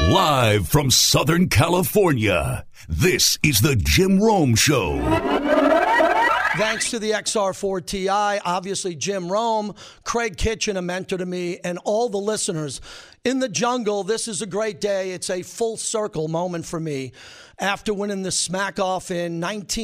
Live from Southern California, this is the Jim Rome Show. Thanks to the XR4 Ti, obviously Jim Rome, Craig Kitchen, a mentor to me, and all the listeners. In the jungle, this is a great day. It's a full circle moment for me. After winning the Smack Off in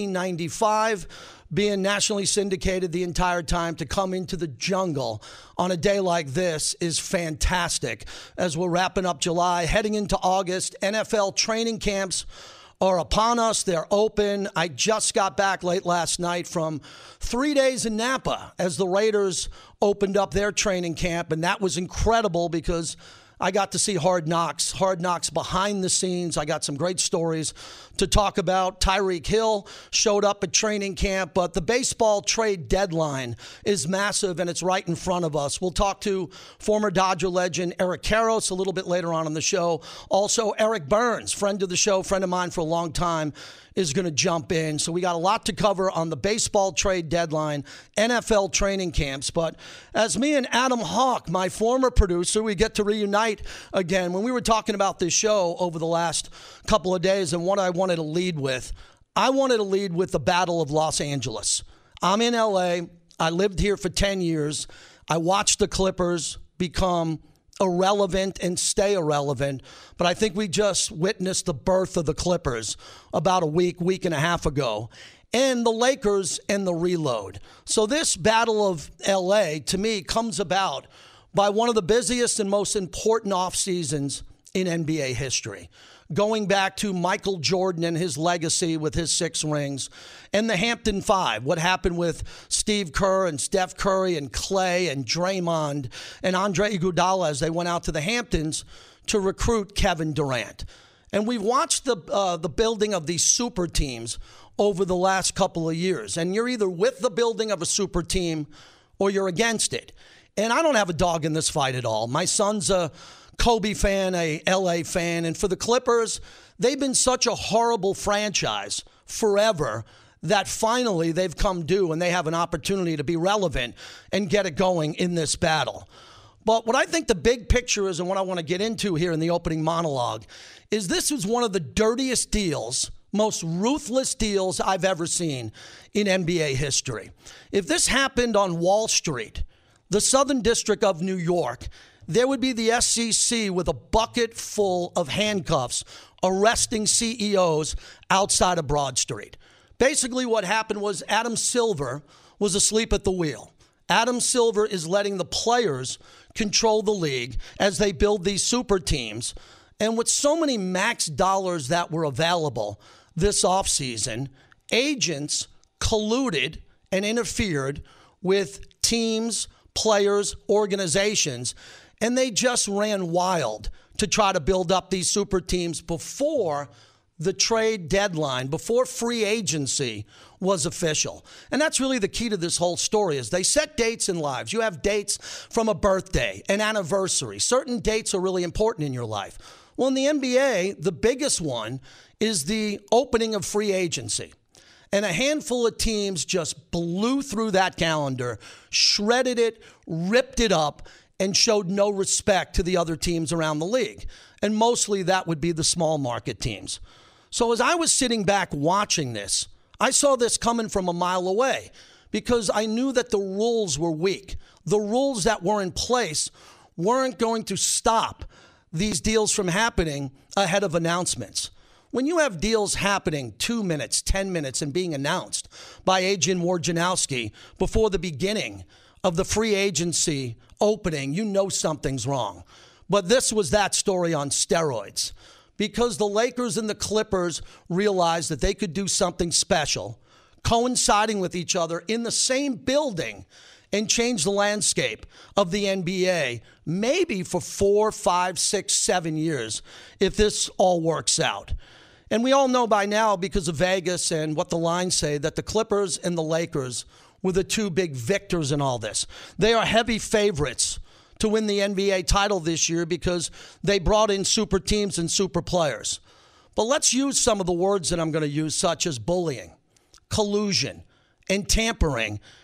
1995, being nationally syndicated the entire time, to come into the jungle on a day like this is fantastic. As we're wrapping up July, heading into August, NFL training camps are upon us. They're open. I just got back late last night from 3 days in Napa as the Raiders opened up their training camp, and that was incredible because I got to see Hard Knocks behind the scenes. I got some great stories to talk about. Tyreek Hill showed up at training camp, but the baseball trade deadline is massive, and it's right in front of us. We'll talk to former Dodger legend Eric Karros a little bit later on in the show. Also, Eric Burns, friend of the show, friend of mine for a long time, is going to jump in. So we got a lot to cover on the baseball trade deadline, NFL training camps. But as me and Adam Hawk, my former producer, we get to reunite again. When we were talking about this show over the last couple of days and what I wanted to lead with, I wanted to lead with the Battle of Los Angeles. I'm in L.A. I lived here for 10 years. I watched the Clippers become irrelevant and stay irrelevant, but I think we just witnessed the birth of the Clippers about a week and a half ago, and the Lakers and the reload. So this Battle of LA, to me, comes about by one of the busiest and most important off seasons in NBA history, going back to Michael Jordan and his legacy with his 6 rings, and the Hampton Five, what happened with Steve Kerr and Steph Curry and Clay and Draymond and Andre Iguodala as they went out to the Hamptons to recruit Kevin Durant. And we've watched the building of these super teams over the last couple of years, and you're either with the building of a super team or you're against it. And I don't have a dog in this fight at all. My son's a Kobe fan, a LA fan, and for the Clippers, they've been such a horrible franchise forever that finally they've come due and they have an opportunity to be relevant and get it going in this battle. But what I think the big picture is, and what I want to get into here in the opening monologue, is this was one of the dirtiest deals, most ruthless deals I've ever seen in NBA history. If this happened on Wall Street, the Southern District of New York, there would be the SEC with a bucket full of handcuffs arresting CEOs outside of Broad Street. Basically what happened was Adam Silver was asleep at the wheel. Adam Silver is letting the players control the league as they build these super teams. And with so many max dollars that were available this offseason, agents colluded and interfered with teams, players, organizations, and they just ran wild to try to build up these super teams before the trade deadline, before free agency was official. And that's really the key to this whole story, is they set dates in lives. You have dates from a birthday, an anniversary. Certain dates are really important in your life. Well, in the NBA, the biggest one is the opening of free agency. And a handful of teams just blew through that calendar, shredded it, ripped it up, and showed no respect to the other teams around the league. And mostly that would be the small market teams. So as I was sitting back watching this, I saw this coming from a mile away because I knew that the rules were weak. The rules that were in place weren't going to stop these deals from happening ahead of announcements. When you have deals happening 2 minutes, 10 minutes, and being announced by Adrian Wojnarowski before the beginning of the free agency opening, you know something's wrong. But this was that story on steroids, because the Lakers and the Clippers realized that they could do something special, coinciding with each other in the same building, and change the landscape of the NBA, maybe for 4, 5, 6, 7 years, if this all works out. And we all know by now, because of Vegas and what the lines say, that the Clippers and the Lakers were the two big victors in all this. They are heavy favorites to win the NBA title this year because they brought in super teams and super players. But let's use some of the words that I'm going to use, such as bullying, collusion, and tampering,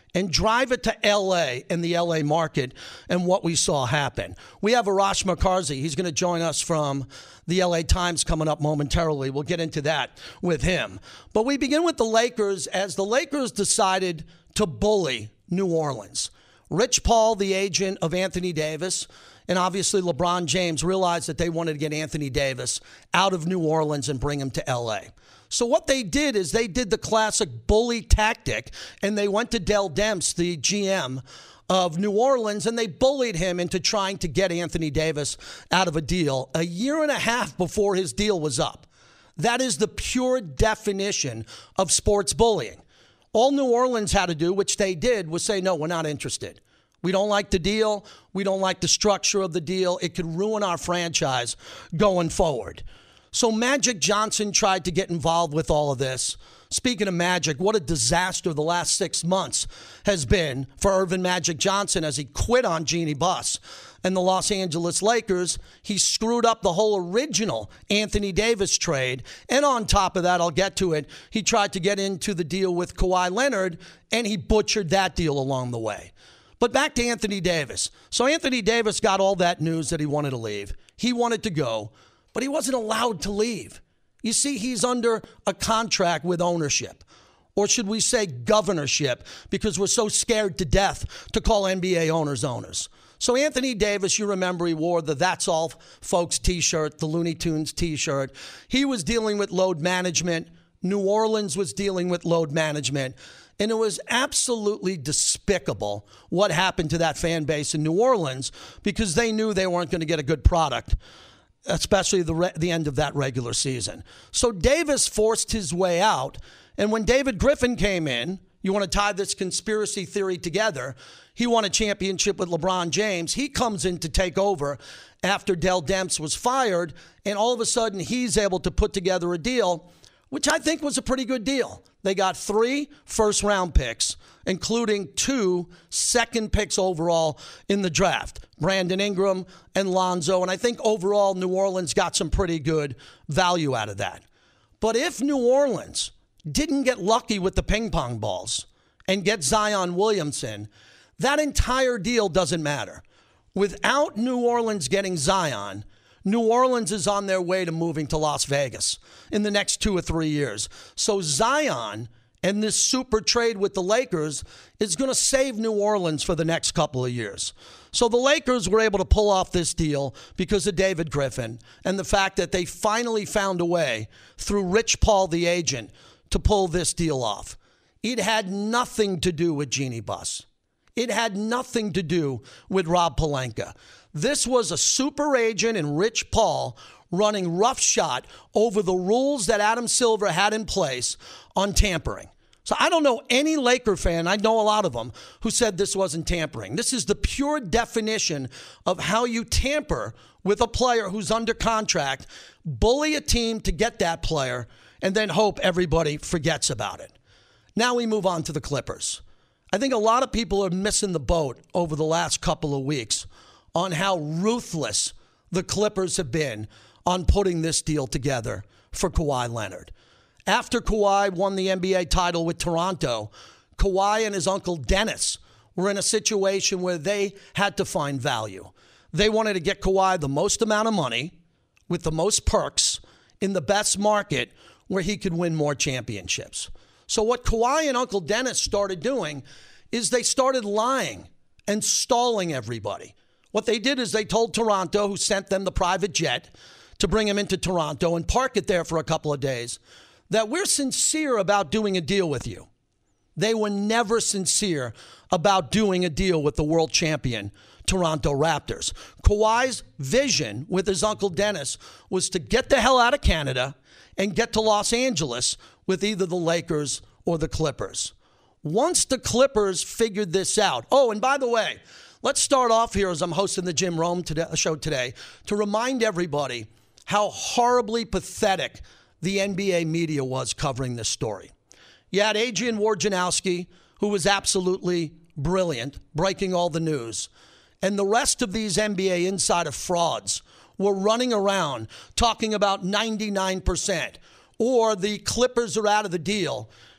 and drive it to L.A. and the L.A. market and what we saw happen. We have Arash Markazi. He's going to join us from the L.A. Times coming up momentarily. We'll get into that with him. But we begin with the Lakers as the Lakers decided to bully New Orleans. Rich Paul, the agent of Anthony Davis, and obviously LeBron James realized that they wanted to get Anthony Davis out of New Orleans and bring him to L.A. So what they did is they did the classic bully tactic, and they went to Dell Demps, the GM of New Orleans, and they bullied him into trying to get Anthony Davis out of a deal a year and a half before his deal was up. That is the pure definition of sports bullying. All New Orleans had to do, which they did, was say, no, we're not interested. We don't like the deal. We don't like the structure of the deal. It could ruin our franchise going forward. So Magic Johnson tried to get involved with all of this. Speaking of Magic, what a disaster the last 6 months has been for Earvin Magic Johnson as he quit on Jeannie Buss and the Los Angeles Lakers. He screwed up the whole original Anthony Davis trade. And on top of that, I'll get to it, he tried to get into the deal with Kawhi Leonard, and he butchered that deal along the way. But back to Anthony Davis. So Anthony Davis got all that news that he wanted to leave. He wanted to go, but he wasn't allowed to leave. You see, he's under a contract with ownership, or should we say governorship, because we're so scared to death to call NBA owners. So Anthony Davis, you remember he wore the That's All Folks t-shirt, the Looney Tunes t-shirt. He was dealing with load management. New Orleans was dealing with load management. And it was absolutely despicable what happened to that fan base in New Orleans because they knew they weren't going to get a good product, especially the end of that regular season. So Davis forced his way out. And when David Griffin came in, you want to tie this conspiracy theory together, he won a championship with LeBron James. He comes in to take over after Dell Demps was fired, and all of a sudden he's able to put together a deal, which I think was a pretty good deal. They got 3 first-round picks, including 2 second picks overall in the draft, Brandon Ingram and Lonzo. And I think overall New Orleans got some pretty good value out of that. But if New Orleans didn't get lucky with the ping pong balls and get Zion Williamson, that entire deal doesn't matter. Without New Orleans getting Zion, New Orleans is on their way to moving to Las Vegas in the next 2 or 3 years. So Zion and this super trade with the Lakers is going to save New Orleans for the next couple of years. So the Lakers were able to pull off this deal because of David Griffin and the fact that they finally found a way through Rich Paul, the agent, to pull this deal off. It had nothing to do with Jeannie Buss. It had nothing to do with Rob Pelinka. This was a super agent and Rich Paul running roughshod over the rules that Adam Silver had in place on tampering. So I don't know any Laker fan, I know a lot of them, who said this wasn't tampering. This is the pure definition of how you tamper with a player who's under contract, bully a team to get that player, and then hope everybody forgets about it. Now we move on to the Clippers. I think a lot of people are missing the boat over the last couple of weeks on how ruthless the Clippers have been on putting this deal together for Kawhi Leonard. After Kawhi won the NBA title with Toronto, Kawhi and his uncle Dennis were in a situation where they had to find value. They wanted to get Kawhi the most amount of money with the most perks in the best market where he could win more championships. So what Kawhi and Uncle Dennis started doing is they started lying and stalling everybody. What they did is they told Toronto, who sent them the private jet to bring him into Toronto and park it there for a couple of days, that we're sincere about doing a deal with you. They were never sincere about doing a deal with the world champion Toronto Raptors. Kawhi's vision with his Uncle Dennis was to get the hell out of Canada and get to Los Angeles with either the Lakers or the Clippers. Once the Clippers figured this out, oh, and by the way, let's start off here as I'm hosting the Jim Rome show today to remind everybody how horribly pathetic the NBA media was covering this story. You had Adrian Wojnarowski, who was absolutely brilliant, breaking all the news. And the rest of these NBA insider frauds were running around talking about 99%, or the Clippers are out of the deal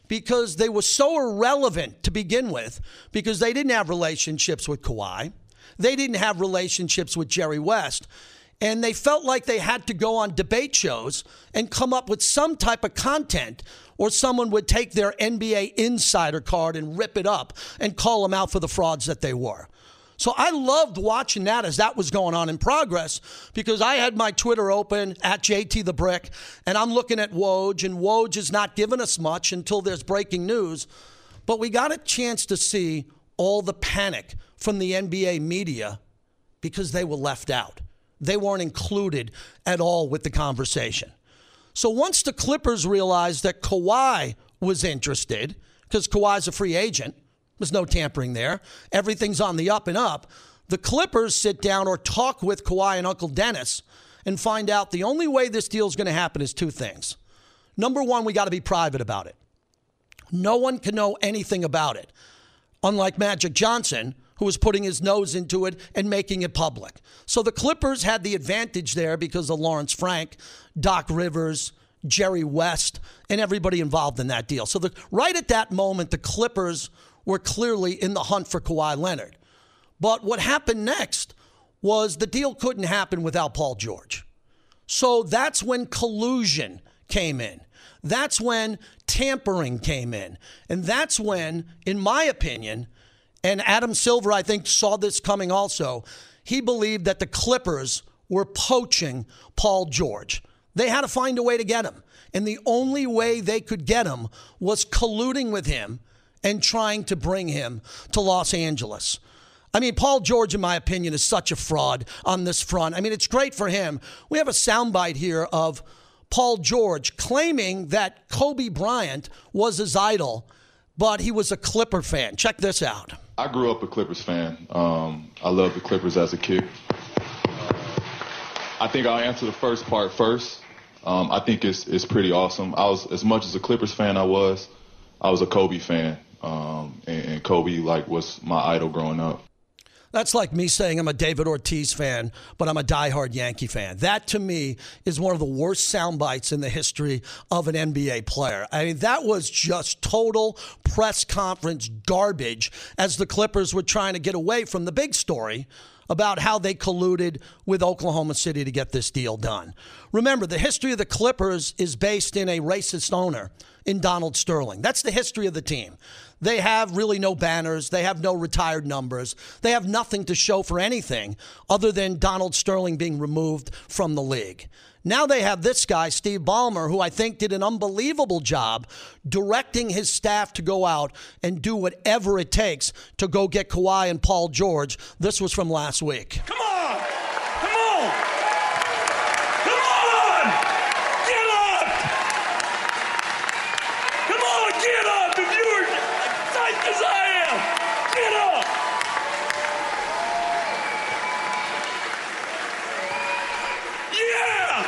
because they were so irrelevant to begin with, because they didn't have relationships with Kawhi. They didn't have relationships with Jerry West. And they felt like they had to go on debate shows and come up with some type of content, or someone would take their NBA insider card and rip it up and call them out for the frauds that they were. So I loved watching that as that was going on in progress, because I had my Twitter open at JT the Brick, and I'm looking at Woj, and Woj is not giving us much until there's breaking news. But we got a chance to see all the panic from the NBA media because they were left out. They weren't included at all with the conversation. So once the Clippers realized that Kawhi was interested, because Kawhi's a free agent, there's no tampering there, everything's on the up and up, the Clippers sit down or talk with Kawhi and Uncle Dennis and find out the only way this deal is going to happen is two things. Number one, we got to be private about it. No one can know anything about it, unlike Magic Johnson, who was putting his nose into it and making it public. So the Clippers had the advantage there because of Lawrence Frank, Doc Rivers, Jerry West, and everybody involved in that deal. So right at that moment, the Clippers were clearly in the hunt for Kawhi Leonard. But what happened next was the deal couldn't happen without Paul George. So that's when collusion came in. That's when tampering came in. And that's when, in my opinion, and Adam Silver, I think, saw this coming also, he believed that the Clippers were poaching Paul George. They had to find a way to get him. And the only way they could get him was colluding with him and trying to bring him to Los Angeles. I mean, Paul George, in my opinion, is such a fraud on this front. I mean, it's great for him. We have a soundbite here of Paul George claiming that Kobe Bryant was his idol, but he was a Clipper fan. Check this out. I grew up a Clippers fan. I loved the Clippers as a kid. I think I'll answer the first part first. I think it's pretty awesome. As much as a Clippers fan I was a Kobe fan. And Kobe was my idol growing up. That's like me saying I'm a David Ortiz fan, but I'm a diehard Yankee fan. That, to me, is one of the worst sound bites in the history of an NBA player. I mean, that was just total press conference garbage as the Clippers were trying to get away from the big story about how they colluded with Oklahoma City to get this deal done. Remember, the history of the Clippers is based in a racist owner in Donald Sterling. That's the history of the team. They have really no banners. They have no retired numbers. They have nothing to show for anything other than Donald Sterling being removed from the league. Now they have this guy, Steve Ballmer, who I think did an unbelievable job directing his staff to go out and do whatever it takes to go get Kawhi and Paul George. This was from last week. Come on! Come on! Come on! Get up! Come on, get up! If you're psyched as I am, get up! Yeah!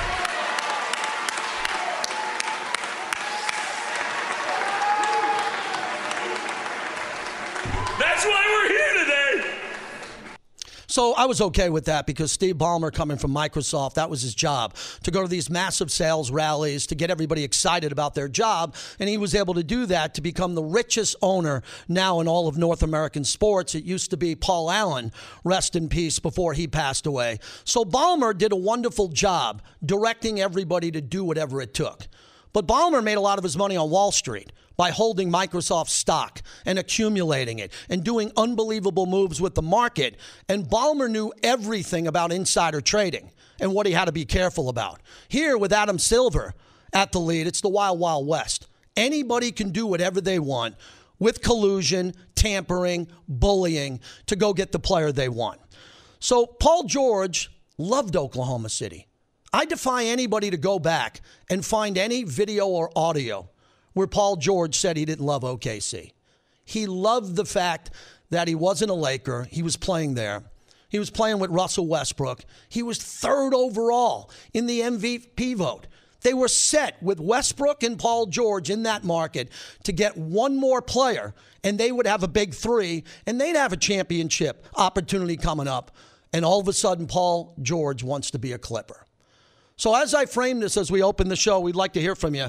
That's why we're here today. So I was okay with that because Steve Ballmer, coming from Microsoft, that was his job, to go to these massive sales rallies, to get everybody excited about their job. And he was able to do that to become the richest owner now in all of North American sports. It used to be Paul Allen, rest in peace, before he passed away. So Ballmer did a wonderful job directing everybody to do whatever it took. But Ballmer made a lot of his money on Wall Street by holding Microsoft stock and accumulating it and doing unbelievable moves with the market. And Ballmer knew everything about insider trading and what he had to be careful about. Here, with Adam Silver at the lead, it's the Wild Wild West. Anybody can do whatever they want with collusion, tampering, bullying to go get the player they want. So Paul George loved Oklahoma City. I defy anybody to go back and find any video or audio where Paul George said he didn't love OKC. He loved the fact that he wasn't a Laker. He was playing there. He was playing with Russell Westbrook. He was third overall in the MVP vote. They were set with Westbrook and Paul George in that market to get one more player, and they would have a big three, and they'd have a championship opportunity coming up. And all of a sudden, Paul George wants to be a Clipper. So as I frame this as we open the show, we'd like to hear from you.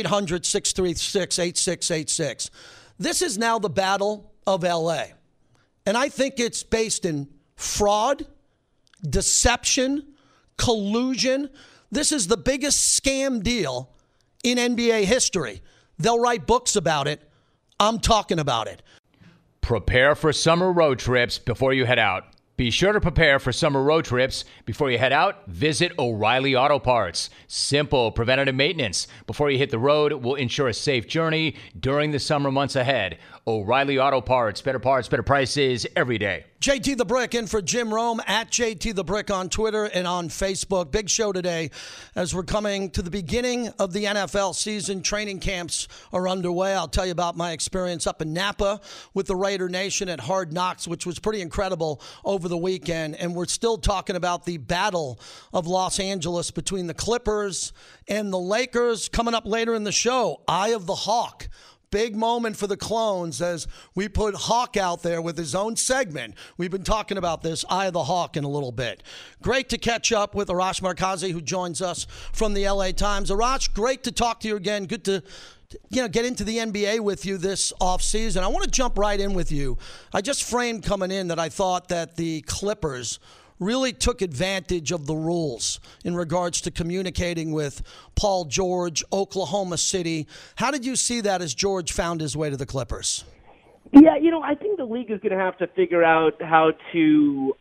800-636-8686. This is now the battle of L.A. And I think it's based in fraud, deception, collusion. This is the biggest scam deal in NBA history. They'll write books about it. I'm talking about it. Prepare for summer road trips before you head out. Be sure to prepare for summer road trips. Before you head out, visit O'Reilly Auto Parts. Simple preventative maintenance before you hit the road will ensure a safe journey during the summer months ahead. O'Reilly Auto Parts, better prices every day. JT the Brick in for Jim Rome at JT the Brick on Twitter and on Facebook. Big show today as we're coming to the beginning of the NFL season. Training camps are underway. I'll tell you about my experience up in Napa with the Raider Nation at Hard Knocks, which was pretty incredible over the weekend. And we're still talking about the battle of Los Angeles between the Clippers and the Lakers. Coming up later in the show, Eye of the Hawk. Big moment for the Clones as we put Hawk out there with his own segment. We've been talking about this, Eye of the Hawk, in a little bit. Great to catch up with Arash Markazi, who joins us from the LA Times. Arash, great to talk to you again. Good to get into the NBA with you this offseason. I want to jump right in with you. I just framed coming in that I thought that the Clippers really took advantage of the rules in regards to communicating with Paul George, Oklahoma City. How did you see that as George found his way to the Clippers? Yeah, I think the league is going to have to figure out how to,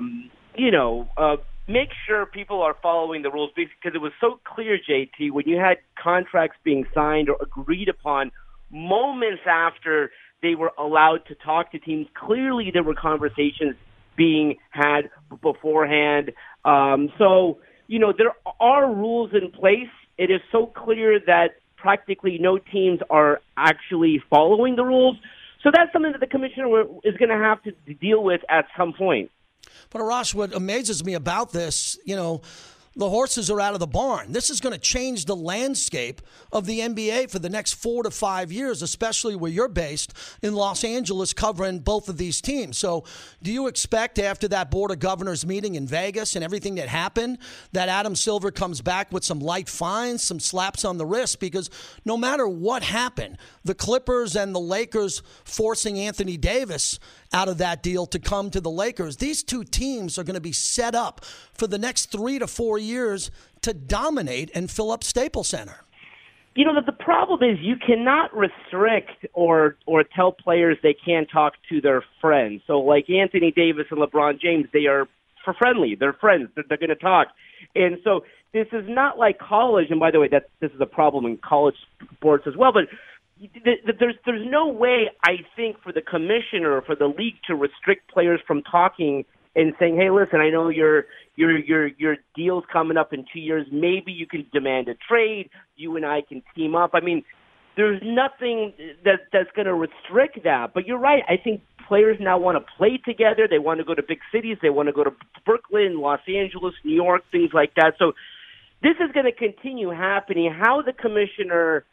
make sure people are following the rules, because it was so clear, JT, when you had contracts being signed or agreed upon moments after they were allowed to talk to teams. Clearly there were conversations being had beforehand. There are rules in place. It is so clear that practically no teams are actually following the rules. So that's something that the commissioner is going to have to deal with at some point. But Arash, what amazes me about this, the horses are out of the barn. This is going to change the landscape of the NBA for the next 4 to 5 years, especially where you're based in Los Angeles covering both of these teams. So do you expect after that Board of Governors meeting in Vegas and everything that happened that Adam Silver comes back with some light fines, some slaps on the wrist? Because no matter what happened, the Clippers and the Lakers forcing Anthony Davis out of that deal to come to the Lakers, these two teams are going to be set up for the next 3 to 4 years to dominate and fill up Staples Center. The problem is you cannot restrict or tell players they can't talk to their friends. So like Anthony Davis and LeBron James, they are friendly. They're friends. They're going to talk. And so this is not like college. And by the way, this is a problem in college sports as well. But there's no way, I think, for the commissioner or for the league to restrict players from talking and saying, hey, listen, I know your deal's coming up in 2 years. Maybe you can demand a trade. You and I can team up. I mean, there's nothing that's going to restrict that. But you're right. I think players now want to play together. They want to go to big cities. They want to go to Brooklyn, Los Angeles, New York, things like that. So this is going to continue happening. How the commissioner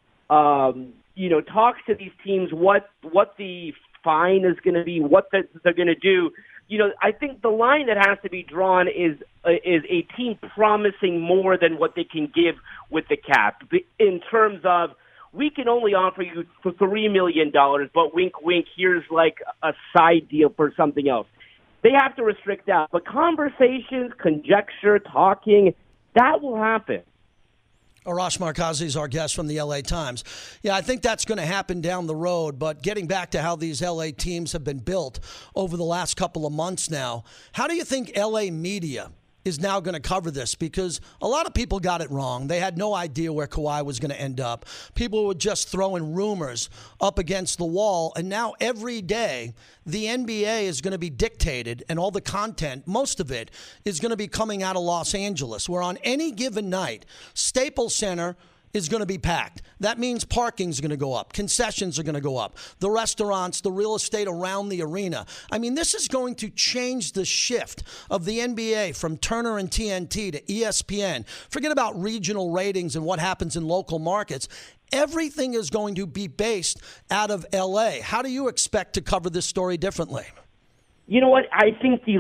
talks to these teams, what the fine is going to be, what they're going to do. I think the line that has to be drawn is a team promising more than what they can give with the cap. In terms of, we can only offer you for $3 million, but wink, wink, here's like a side deal for something else. They have to restrict that. But conversations, conjecture, talking, that will happen. Arash Markazi is our guest from the LA Times. Yeah, I think that's going to happen down the road, but getting back to how these LA teams have been built over the last couple of months now, how do you think LA media is now going to cover this? Because a lot of people got it wrong. They had no idea where Kawhi was going to end up. People were just throwing rumors up against the wall. And now every day, the NBA is going to be dictated, and all the content, most of it, is going to be coming out of Los Angeles, where on any given night, Staples Center is going to be packed. That means parking is going to go up. Concessions are going to go up. The restaurants, the real estate around the arena. I mean, this is going to change the shift of the NBA from Turner and TNT to ESPN. Forget about regional ratings and what happens in local markets. Everything is going to be based out of LA. How do you expect to cover this story differently? You know what? I think the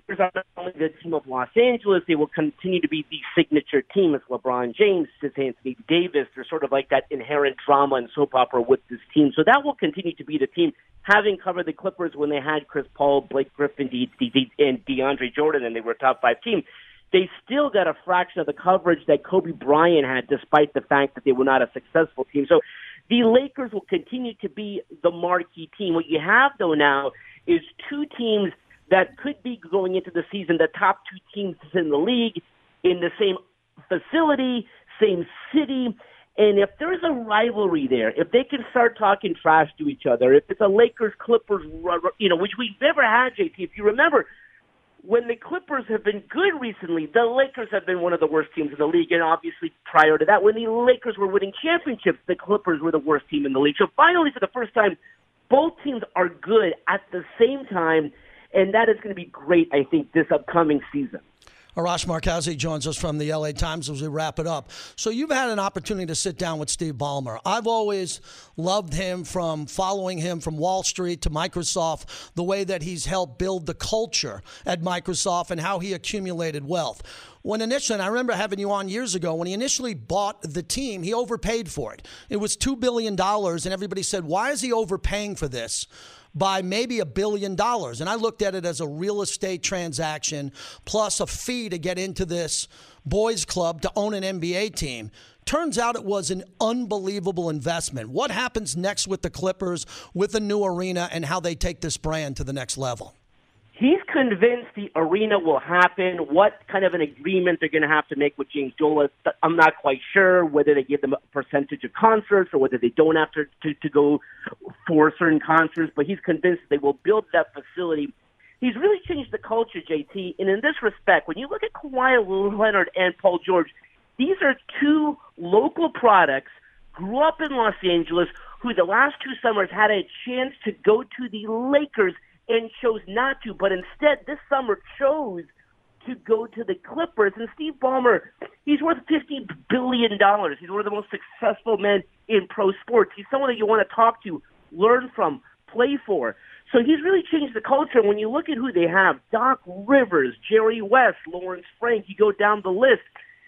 Lakers are not only the team of Los Angeles, they will continue to be the signature team. It's LeBron James, it's Anthony Davis. There's sort of like that inherent drama and soap opera with this team. So that will continue to be the team. Having covered the Clippers when they had Chris Paul, Blake Griffin, and DeAndre Jordan, and they were a top 5 team, they still got a fraction of the coverage that Kobe Bryant had, despite the fact that they were not a successful team. So the Lakers will continue to be the marquee team. What you have, though, now is two teams that could be going into the season, the top 2 teams in the league, in the same facility, same city. And if there's a rivalry there, if they can start talking trash to each other, if it's a Lakers-Clippers, which we've never had, JT. If you remember, when the Clippers have been good recently, the Lakers have been one of the worst teams in the league. And obviously prior to that, when the Lakers were winning championships, the Clippers were the worst team in the league. So finally, for the first time, both teams are good at the same time, and that is going to be great, I think, this upcoming season. Arash Markazi joins us from the LA Times as we wrap it up. So you've had an opportunity to sit down with Steve Ballmer. I've always loved him from following him from Wall Street to Microsoft, the way that he's helped build the culture at Microsoft and how he accumulated wealth. When initially, and I remember having you on years ago, when he initially bought the team, he overpaid for it. It was $2 billion, and everybody said, why is he overpaying for this by maybe $1 billion? And I looked at it as a real estate transaction plus a fee to get into this boys club to own an NBA team. Turns out it was an unbelievable investment. What happens next with the Clippers, with the new arena, and how they take this brand to the next level? He's convinced the arena will happen. What kind of an agreement they're going to have to make with James Dolan, I'm not quite sure, whether they give them a percentage of concerts or whether they don't have to go for certain concerts, but he's convinced they will build that facility. He's really changed the culture, JT, and in this respect, when you look at Kawhi Leonard and Paul George, these are two local products, grew up in Los Angeles, who the last 2 summers had a chance to go to the Lakers and chose not to, but instead this summer chose to go to the Clippers. And Steve Ballmer, he's worth $50 billion. He's one of the most successful men in pro sports. He's someone that you want to talk to, learn from, play for. So he's really changed the culture. And when you look at who they have, Doc Rivers, Jerry West, Lawrence Frank, you go down the list,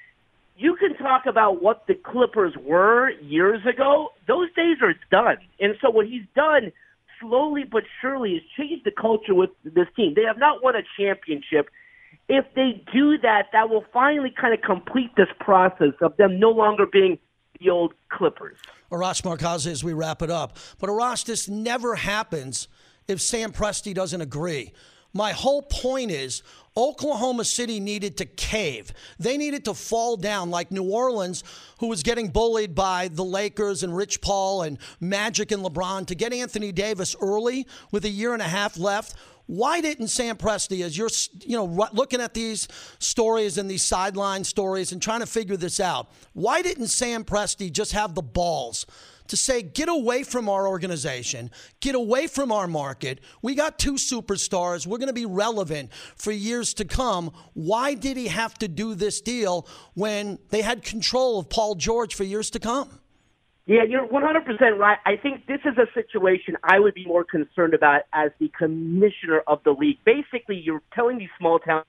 you can talk about what the Clippers were years ago. Those days are done. And so what he's done slowly but surely has changed the culture with this team. They have not won a championship. If they do that, that will finally kind of complete this process of them no longer being the old Clippers. Arash Markazi as we wrap it up. But Arash, this never happens if Sam Presti doesn't agree. My whole point is Oklahoma City needed to cave. They needed to fall down like New Orleans, who was getting bullied by the Lakers and Rich Paul and Magic and LeBron, to get Anthony Davis early with 1.5 years left. Why didn't Sam Presti, as you're looking at these stories and these sideline stories and trying to figure this out, why didn't Sam Presti just have the balls to say, get away from our organization, get away from our market. We got 2 superstars. We're going to be relevant for years to come. Why did he have to do this deal when they had control of Paul George for years to come? Yeah, you're 100% right. I think this is a situation I would be more concerned about as the commissioner of the league. Basically, you're telling these small towns,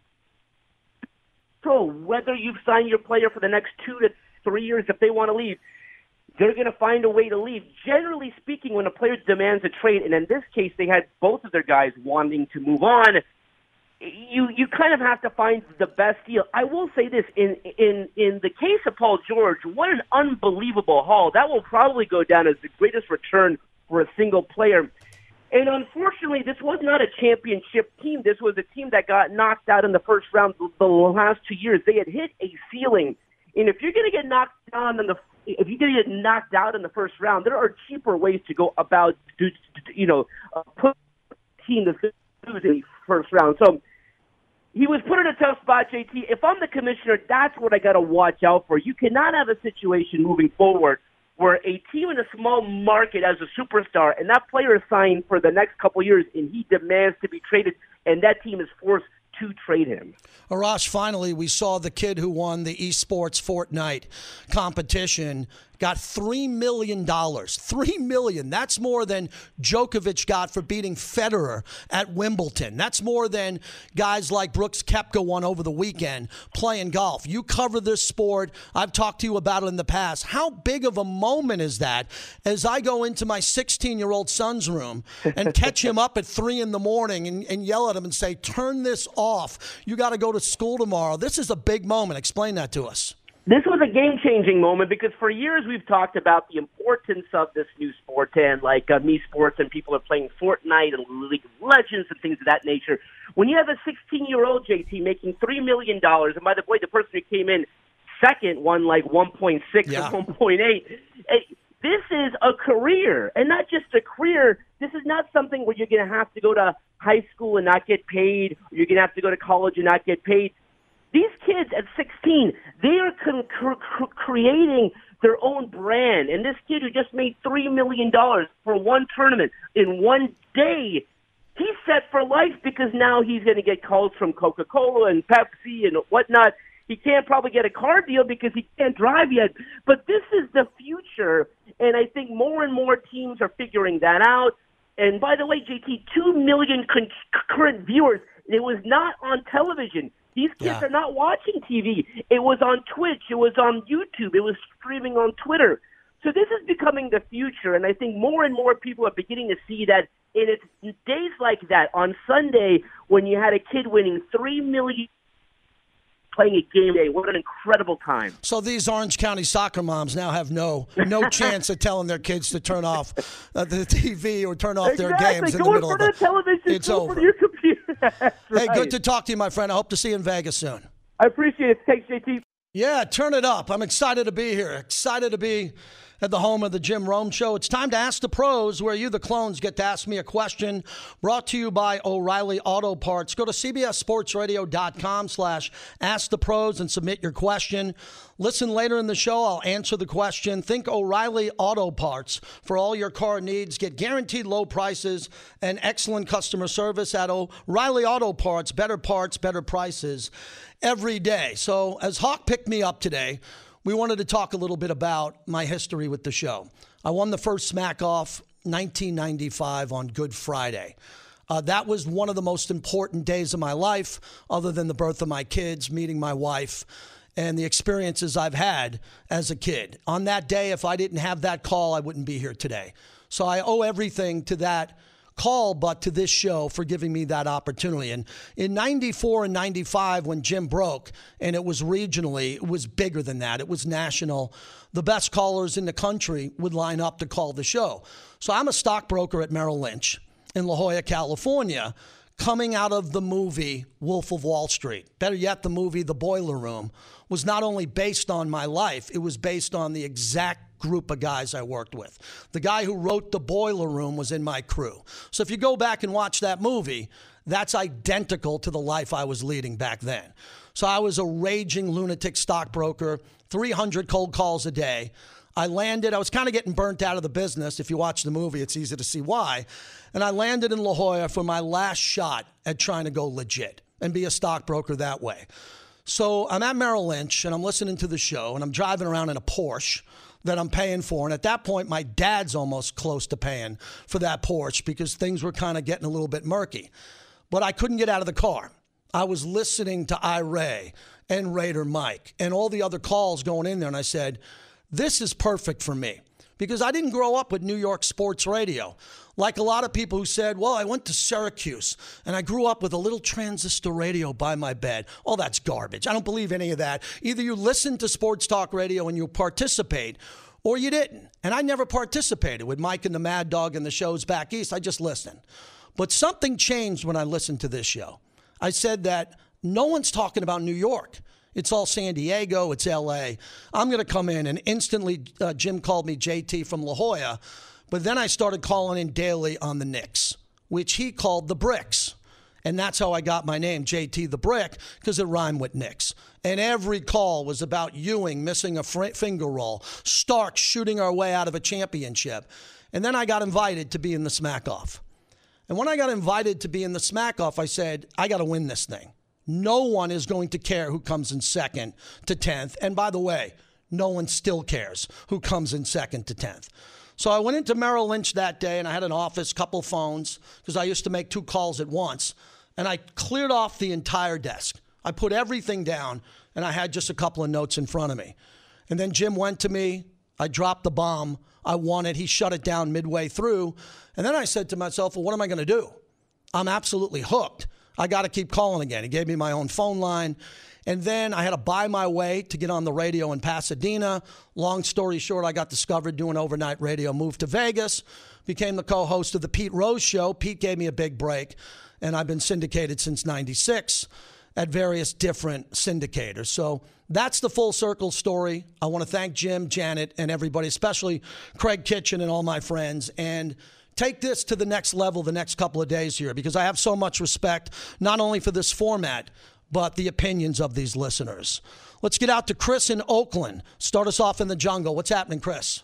so whether you've signed your player for the next 2 to 3 years, if they want to leave, they're going to find a way to leave. Generally speaking, when a player demands a trade, and in this case they had both of their guys wanting to move on, you kind of have to find the best deal. I will say this, in the case of Paul George, what an unbelievable haul. That will probably go down as the greatest return for a single player. And unfortunately, this was not a championship team. This was a team that got knocked out in the first round the last 2 years. They had hit a ceiling. And if you're going to get knocked down if you're going to get knocked out in the first round, there are cheaper ways to go about, put a team that's going to lose in the first round. So he was put in a tough spot, JT. If I'm the commissioner, that's what I got to watch out for. You cannot have a situation moving forward where a team in a small market has a superstar and that player is signed for the next couple of years and he demands to be traded and that team is forced to trade him. Arash, finally, we saw the kid who won the esports Fortnite competition got $3 million. $3 million. That's more than Djokovic got for beating Federer at Wimbledon. That's more than guys like Brooks Koepka won over the weekend playing golf. You cover this sport. I've talked to you about it in the past. How big of a moment is that as I go into my 16-year-old son's room and catch him up at 3 in the morning and yell at him and say, turn this off. You got to go to school tomorrow. This is a big moment. Explain that to us. This was a game-changing moment because for years we've talked about the importance of this new sport, and like Me Sports, and people are playing Fortnite and League of Legends and things of that nature. When you have a 16-year-old, JT, making $3 million, and by the way, the person who came in second won like 1.6 or 1.8, this is a career, and not just a career. This is not something where you're going to have to go to high school and not get paid, or you're going to have to go to college and not get paid. These kids at 16, they are creating their own brand. And this kid who just made $3 million for one tournament in one day, he's set for life because now he's going to get calls from Coca-Cola and Pepsi and whatnot. He can't probably get a car deal because he can't drive yet. But this is the future, and I think more and more teams are figuring that out. And by the way, JT, 2 million concurrent viewers. It was not on television. These kids are not watching TV. It was on Twitch. It was on YouTube. It was streaming on Twitter. So this is becoming the future, and I think more and more people are beginning to see that. And it's days like that on Sunday when you had a kid winning $3 million playing a game day. What an incredible time. So these Orange County soccer moms now have no chance of telling their kids to turn off the TV or turn off their games in the middle of the television. It's over. Your computer. Hey, good to talk to you, my friend. I hope to see you in Vegas soon. I appreciate it. Thanks, JT. Yeah, turn it up. I'm excited to be here. Excited to be at the home of the Jim Rome Show. It's time to Ask the Pros, where you, the clones, get to ask me a question. Brought to you by O'Reilly Auto Parts. Go to cbssportsradio.com/askthepros and submit your question. Listen later in the show. I'll answer the question. Think O'Reilly Auto Parts for all your car needs. Get guaranteed low prices and excellent customer service at O'Reilly Auto Parts. Better parts, better prices every day. So as Hawk picked me up today, we wanted to talk a little bit about my history with the show. I won the first Smack Off 1995 on Good Friday. That was one of the most important days of my life, other than the birth of my kids, meeting my wife, and the experiences I've had as a kid. On that day, if I didn't have that call, I wouldn't be here today. So I owe everything to that call, but to this show for giving me that opportunity. And in 94 and 95, when Jim broke, and it was regionally, it was bigger than that. It was national. The best callers in the country would line up to call the show. So I'm a stockbroker at Merrill Lynch in La Jolla, California, coming out of the movie Wolf of Wall Street. Better yet, the movie The Boiler Room was not only based on my life, it was based on the exact group of guys I worked with. The guy who wrote The Boiler Room was in my crew. So if you go back and watch that movie, that's identical to the life I was leading back then. So I was a raging lunatic stockbroker, 300 cold calls a day. I landed, I was kind of getting burnt out of the business. If you watch the movie, it's easy to see why. And I landed in La Jolla for my last shot at trying to go legit and be a stockbroker that way. So I'm at Merrill Lynch, and I'm listening to the show, and I'm driving around in a Porsche that I'm paying for. And at that point, my dad's almost close to paying for that Porsche because things were kind of getting a little bit murky. But I couldn't get out of the car. I was listening to iRay and Raider Mike and all the other calls going in there, and I said, this is perfect for me because I didn't grow up with New York sports radio. Like a lot of people who said, well, I went to Syracuse and I grew up with a little transistor radio by my bed. Oh, that's garbage. I don't believe any of that. Either you listen to sports talk radio and you participate, or you didn't. And I never participated with Mike and the Mad Dog and the shows back east. I just listened. But something changed when I listened to this show. I said that no one's talking about New York. It's all San Diego. It's L.A. I'm going to come in, and instantly Jim called me JT from La Jolla. But then I started calling in daily on the Knicks, which he called the Bricks. And that's how I got my name, JT the Brick, because it rhymed with Knicks. And every call was about Ewing missing a finger roll, Stark shooting our way out of a championship. And then I got invited to be in the Smack Off. And when I got invited to be in the Smack Off, I said, I got to win this thing. No one is going to care who comes in second to 10th. And by the way, no one still cares who comes in second to 10th. So I went into Merrill Lynch that day, and I had an office, couple phones, because I used to make 2 calls at once, and I cleared off the entire desk. I put everything down, and I had just a couple of notes in front of me. And then Jim went to me. I dropped the bomb. I won it. He shut it down midway through. And then I said to myself, well, what am I going to do? I'm absolutely hooked. I got to keep calling again. He gave me my own phone line. And then I had to buy my way to get on the radio in Pasadena. Long story short, I got discovered doing overnight radio, moved to Vegas, became the co-host of the Pete Rose Show. Pete gave me a big break, and I've been syndicated since '96 at various different syndicators. So that's the full circle story. I want to thank Jim, Janet, and everybody, especially Craig Kitchen and all my friends, and take this to the next level the next couple of days here, because I have so much respect, not only for this format, but the opinions of these listeners. Let's get out to Chris in Oakland. Start us off in the jungle. What's happening, Chris?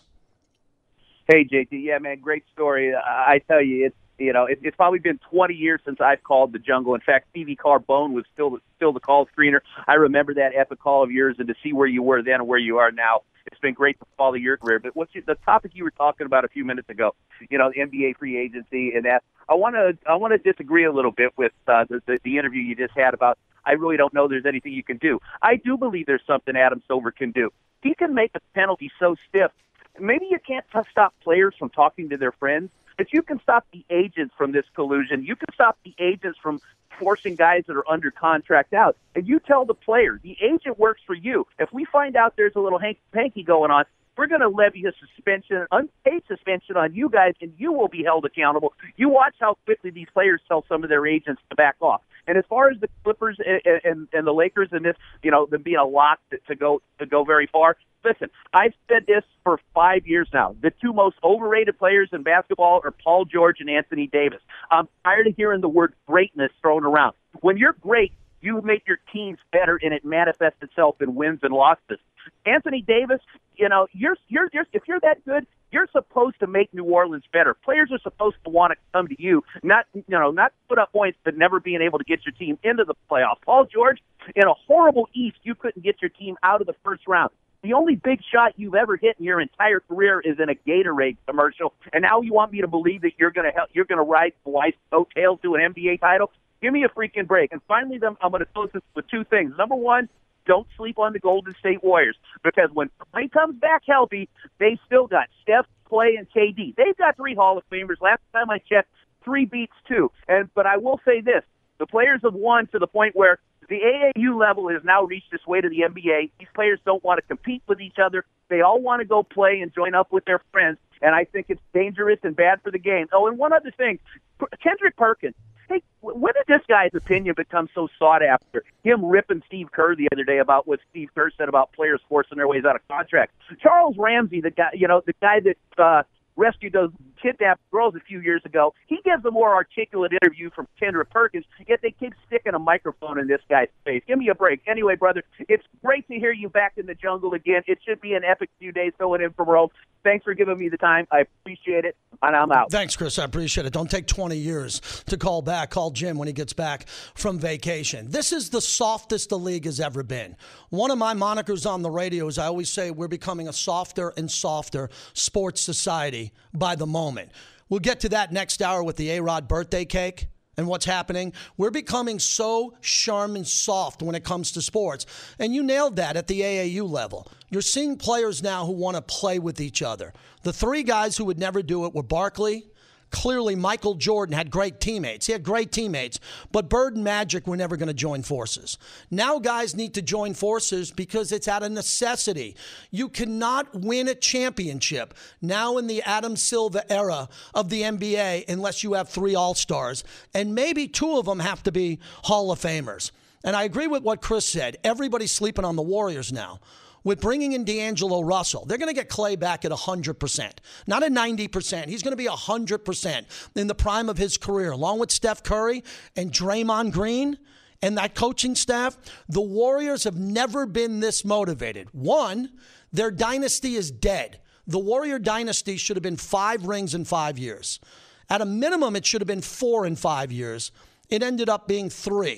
Hey, JT. Yeah, man, great story. I tell you, it's probably been 20 years since I've called the jungle. In fact, Stevie Carbone was still the call screener. I remember that epic call of yours, and to see where you were then and where you are now, it's been great to follow your career. But the topic you were talking about a few minutes ago, the NBA free agency and that, I want to disagree a little bit with the interview you just had about, I really don't know there's anything you can do. I do believe there's something Adam Silver can do. He can make a penalty so stiff. Maybe you can't stop players from talking to their friends, but you can stop the agents from this collusion. You can stop the agents from forcing guys that are under contract out. And you tell the player, the agent works for you. If we find out there's a little hanky going on, we're going to levy a suspension, unpaid suspension on you guys, and you will be held accountable. You watch how quickly these players tell some of their agents to back off. And as far as the Clippers and the Lakers and this, them being a lock to go very far, listen, I've said this for 5 years now. The 2 most overrated players in basketball are Paul George and Anthony Davis. I'm tired of hearing the word greatness thrown around. When you're great, you make your teams better, and it manifests itself in wins and losses. Anthony Davis, you're if you're that good, you're supposed to make New Orleans better. Players are supposed to want to come to you, not put up points, but never being able to get your team into the playoffs. Paul George, in a horrible East, you couldn't get your team out of the first round. The only big shot you've ever hit in your entire career is in a Gatorade commercial, and now you want me to believe that you're going to ride the wife's coattails to an NBA title? Give me a freaking break. And finally, I'm going to close this with 2 things. Number 1, don't sleep on the Golden State Warriors, because when Clay comes back healthy, they still got Steph, Clay, and KD. They've got 3 Hall of Famers. Last time I checked, 3 beats 2. But I will say this. The players have won to the point where the AAU level has now reached its way to the NBA. These players don't want to compete with each other. They all want to go play and join up with their friends, and I think it's dangerous and bad for the game. Oh, and one other thing. Kendrick Perkins. Hey, when did this guy's opinion become so sought after? Him ripping Steve Kerr the other day about what Steve Kerr said about players forcing their ways out of contract. Charles Ramsey, the guy that rescued those kidnapped girls a few years ago, he gives a more articulate interview from Kendrick Perkins, yet they keep sticking a microphone in this guy's face. Give me a break. Anyway, brother, it's great to hear you back in the jungle again. It should be an epic few days going in from Rome. Thanks for giving me the time. I appreciate it, and I'm out. Thanks, Chris. I appreciate it. Don't take 20 years to call back. Call Jim when he gets back from vacation. This is the softest the league has ever been. One of my monikers on the radio is I always say we're becoming a softer and softer sports society by the moment. We'll get to that next hour with the A-Rod birthday cake and what's happening. We're becoming so charm and soft when it comes to sports. And you nailed that at the AAU level. You're seeing players now who want to play with each other. The 3 guys who would never do it were Barkley. Clearly, Michael Jordan had great teammates. He had great teammates, but Bird and Magic were never going to join forces. Now guys need to join forces because it's out of necessity. You cannot win a championship now in the Adam Silver era of the NBA unless you have 3 All-Stars, and maybe 2 of them have to be Hall of Famers. And I agree with what Chris said. Everybody's sleeping on the Warriors now. With bringing in D'Angelo Russell, they're going to get Clay back at 100%, not at 90%. He's going to be 100% in the prime of his career, along with Steph Curry and Draymond Green and that coaching staff. The Warriors have never been this motivated. 1, their dynasty is dead. The Warrior dynasty should have been 5 rings in 5 years. At a minimum, it should have been 4 in 5 years. It ended up being 3.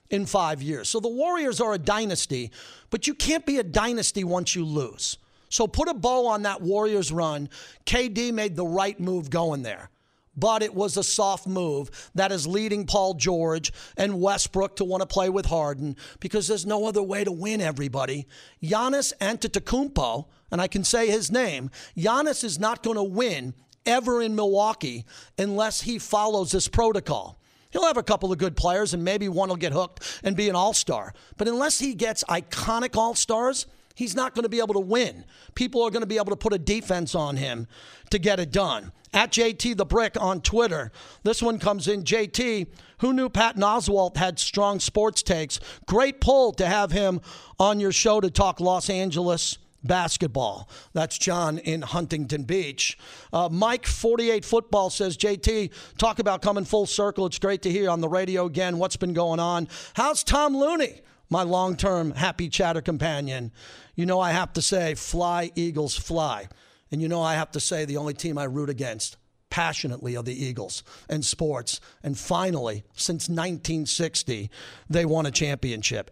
in 5 years. So the Warriors are a dynasty, but you can't be a dynasty once you lose. So put a bow on that Warriors run. KD made the right move going there. But it was a soft move that is leading Paul George and Westbrook to want to play with Harden because there's no other way to win, everybody. Giannis Antetokounmpo, and I can say his name, Giannis is not going to win ever in Milwaukee unless he follows this protocol. He'll have a couple of good players, and maybe one will get hooked and be an all-star. But unless he gets iconic all-stars, he's not going to be able to win. People are going to be able to put a defense on him to get it done. At JT the Brick on Twitter. This one comes in. JT, who knew Patton Oswalt had strong sports takes? Great pull to have him on your show to talk Los Angeles basketball. That's John in Huntington Beach. Mike, 48 Football, says, JT, talk about coming full circle. It's great to hear on the radio again. What's been going on? How's Tom Looney, my long-term happy chatter companion? You know I have to say, fly, Eagles, fly. And you know I have to say the only team I root against passionately are the Eagles and sports. And finally, since 1960, they won a championship.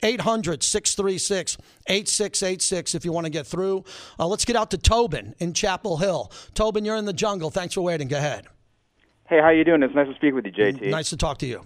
800-636-8686 if you want to get through. Let's get out to Tobin in Chapel Hill. Tobin, you're in the jungle. Thanks for waiting. Go ahead. Hey, how you doing? It's nice to speak with you, JT. Nice to talk to you.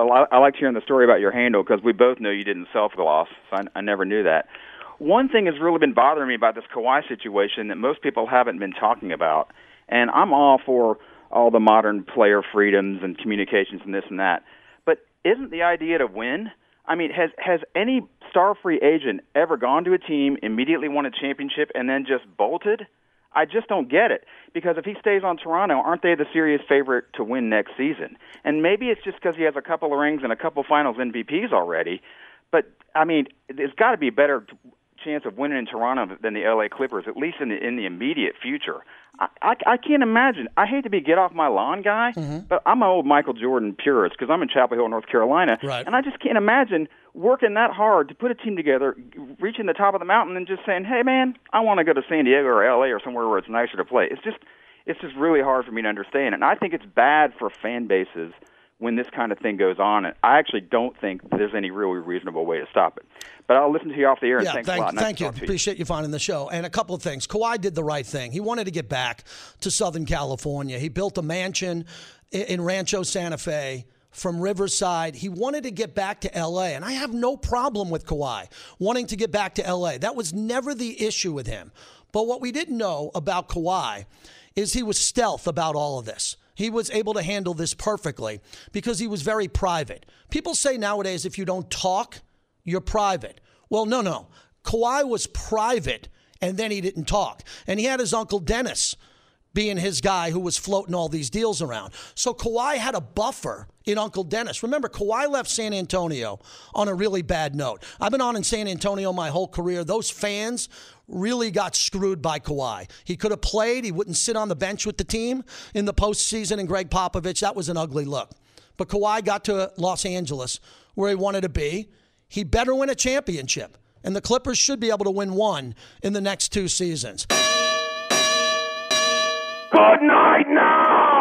I liked hearing the story about your handle because we both know you didn't self-gloss, so I never knew that. One thing has really been bothering me about this Kawhi situation that most people haven't been talking about, and I'm all for all the modern player freedoms and communications and this and that, but isn't the idea to win? I mean, has any star free agent ever gone to a team, immediately won a championship, and then just bolted? I just don't get it, because if he stays on Toronto, aren't they the serious favorite to win next season? And maybe it's just because he has a couple of rings and a couple finals MVPs already, but, I mean, there's got to be a better chance of winning in Toronto than the LA Clippers, at least in the immediate future. I can't imagine. I hate to be get off my lawn guy, but I'm an old Michael Jordan purist because I'm in Chapel Hill, North Carolina, and I just can't imagine working that hard to put a team together, reaching the top of the mountain and just saying, hey, man, I want to go to San Diego or LA or somewhere where it's nicer to play. It's just really hard for me to understand, and I think it's bad for fan bases when this kind of thing goes on. And I actually don't think there's any really reasonable way to stop it. But I'll listen to you off the air, and thanks a lot. Thank you. Appreciate you finding the show. And a couple of things. Kawhi did the right thing. He wanted to get back to Southern California. He built a mansion in Rancho Santa Fe from Riverside. He wanted to get back to L.A., and I have no problem with Kawhi wanting to get back to L.A. That was never the issue with him. But what we didn't know about Kawhi is he was stealth about all of this. He was able to handle this perfectly because he was very private. People say nowadays if you don't talk, you're private. Well, no. Kawhi was private, and then he didn't talk. And he had his Uncle Dennis being his guy who was floating all these deals around. So Kawhi had a buffer in Uncle Dennis. Remember, Kawhi left San Antonio on a really bad note. I've been on in San Antonio my whole career. Those fans really got screwed by Kawhi. He could have played. He wouldn't sit on the bench with the team in the postseason, and Greg Popovich, that was an ugly look. But Kawhi got to Los Angeles where he wanted to be. He better win a championship, and the Clippers should be able to win one in the next 2 seasons. Good night now!